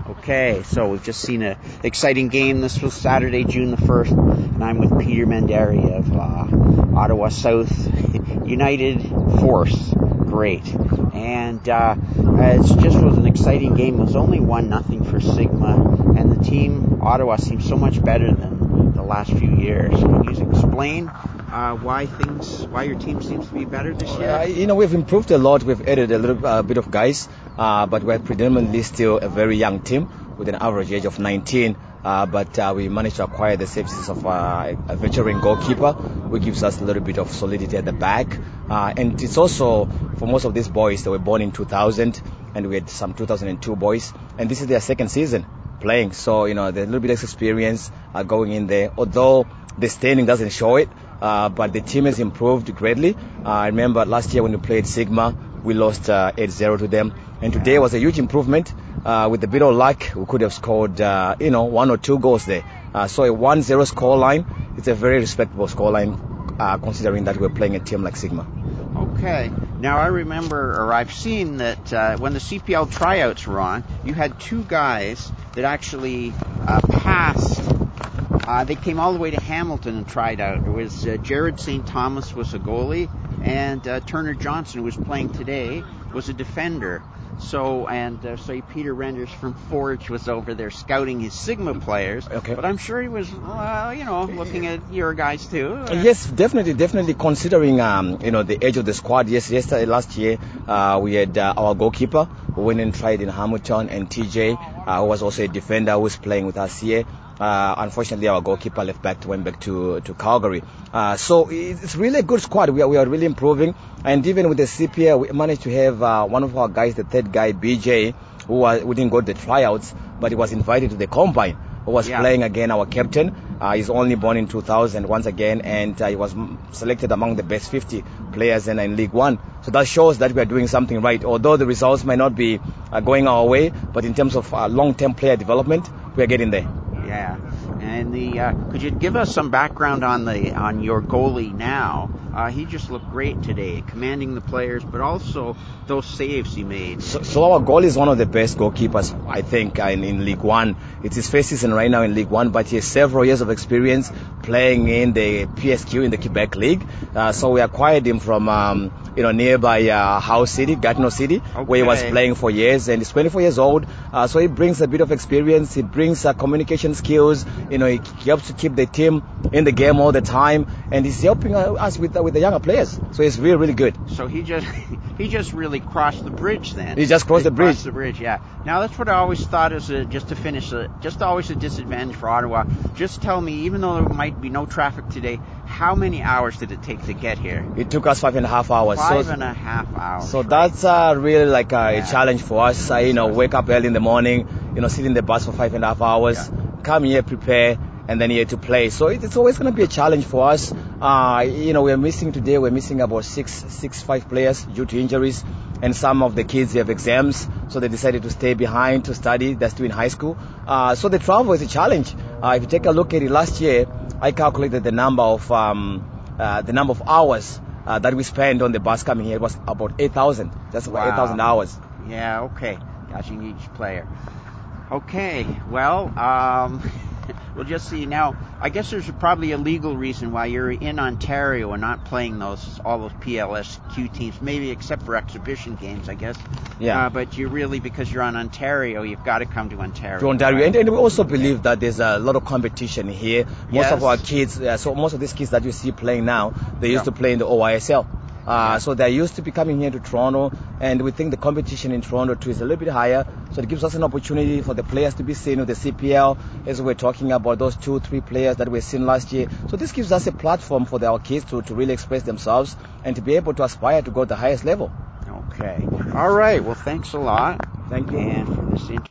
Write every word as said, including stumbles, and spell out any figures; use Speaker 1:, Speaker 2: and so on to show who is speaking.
Speaker 1: Okay, so we've just seen an exciting game. This was Saturday, June the first, and I'm with Peter Mendary of uh, Ottawa South United Force. Great. And uh, it just was an exciting game. It was only one nothing for Sigma, and the team, Ottawa, seems so much better than the last few years. Can you explain uh, why things, why your team seems to be better this year?
Speaker 2: Uh, you know, we've improved a lot. We've added a little uh, bit of guys, uh, but we're predominantly still a very young team with an average age of nineteen. Uh, but uh, we managed to acquire the services of uh, a veteran goalkeeper, who gives us a little bit of solidity at the back. Uh, and it's also, for most of these boys, they were born in two thousand, and we had some two thousand two boys, and this is their second season playing. So, you know, there's a little bit of experience uh, going in there, although the standing doesn't show it, uh, but the team has improved greatly. Uh, I remember last year when we played Sigma, we lost uh, eight zero to them, and today was a huge improvement. Uh, with a bit of luck, we could have scored, uh, you know, one or two goals there. Uh, so a one zero score line, it's a very respectable score line, uh, considering that we're playing a team like Sigma.
Speaker 1: Okay. Now, I remember, or I've seen that uh, when the C P L tryouts were on, you had two guys that actually uh, passed. Uh, they came all the way to Hamilton and tried out. It was uh, Jared Saint Thomas was a goalie, and uh, Turner Johnson, who was playing today, was a defender. So, and uh, so Peter Renders from Forge was over there scouting his Sigma players.
Speaker 2: Okay.
Speaker 1: But I'm sure he was, uh, you know, looking at your guys too.
Speaker 2: Yes, definitely, definitely considering, um, you know, the age of the squad. Yes, yesterday, last year, uh, we had uh, our goalkeeper who went and tried in Hamilton, and T J, uh, who was also a defender, who was playing with us here. Uh, unfortunately, our goalkeeper left back to, went back to to Calgary. Uh, so it's really a good squad. We are we are really improving, and even with the C P L, we managed to have uh, one of our guys, the third guy, B J, who, was, who didn't go to the tryouts, but he was invited to the combine. Who was yeah. playing again, our captain. Uh, he's only born in two thousand once again, and uh, he was selected among the best fifty players in, in League One. So that shows that we are doing something right. Although the results may not be uh, going our way, but in terms of uh, long-term player development, we are getting there.
Speaker 1: Yeah, and the uh, could you give us some background on the on your goalie now? Uh, he just looked great today, commanding the players, but also those saves he made.
Speaker 2: So, so our goalie is one of the best goalkeepers, I think, in, in League One. It's his first season right now in League One, but he has several years of experience playing in the P S Q in the Quebec League. Uh, so we acquired him from um, you know nearby uh, House City, Gatineau City, okay. where he was playing for years, and he's twenty-four years old. Uh, so he brings a bit of experience. He brings uh, communication skills. You know, he helps to keep the team in the game all the time, and he's helping us with uh, with the younger players. So he's really, really good.
Speaker 1: So he just he just really crossed the bridge then.
Speaker 2: He just crossed
Speaker 1: he
Speaker 2: the bridge.
Speaker 1: Crossed the bridge, yeah. Now that's what I always thought is a, just to finish, a, just always a disadvantage for Ottawa. Just tell me, even though there might be no traffic today, how many hours did it take to get here?
Speaker 2: It took us five and a half hours.
Speaker 1: Five
Speaker 2: so,
Speaker 1: and a half hours.
Speaker 2: So right. that's uh, really like a,
Speaker 1: yeah.
Speaker 2: a challenge for us. Uh, you know, wake up early in the morning, you know, sit in the bus for five and a half hours, yeah. come here, prepare, and then here to play. So it's always going to be a challenge for us. Uh, you know, we're missing today, we're missing about six, six, five players due to injuries. And some of the kids have exams, so they decided to stay behind to study. They're still in high school. Uh, so the travel is a challenge. Uh, if you take a look at it, last year, I calculated the number of, um, uh, the number of hours uh, that we spent on the bus coming here. It was about eight thousand. That's about wow. eight thousand hours.
Speaker 1: Yeah, okay. Catching each player. Okay, well, um... we'll just see. Now, I guess there's probably a legal reason why you're in Ontario and not playing those all those P L S Q teams, maybe except for exhibition games, I guess.
Speaker 2: Yeah.
Speaker 1: Uh, but you really, because you're on Ontario, you've got to come to Ontario.
Speaker 2: To Ontario. Right? And, and we also believe that there's a lot of competition here. Most
Speaker 1: yes.
Speaker 2: of our kids, uh, so most of these kids that you see playing now, they used yeah. to play in the O Y S L. Uh, yeah. So they're used to be coming here to Toronto, and we think the competition in Toronto too is a little bit higher. So it gives us an opportunity for the players to be seen with the C P L, as we're talking about those two, three players that we've seen last year. So this gives us a platform for the, our kids to, to really express themselves and to be able to aspire to go to the highest level.
Speaker 1: Okay. All right. Well, thanks a lot.
Speaker 2: Thank you.
Speaker 1: And for this interview.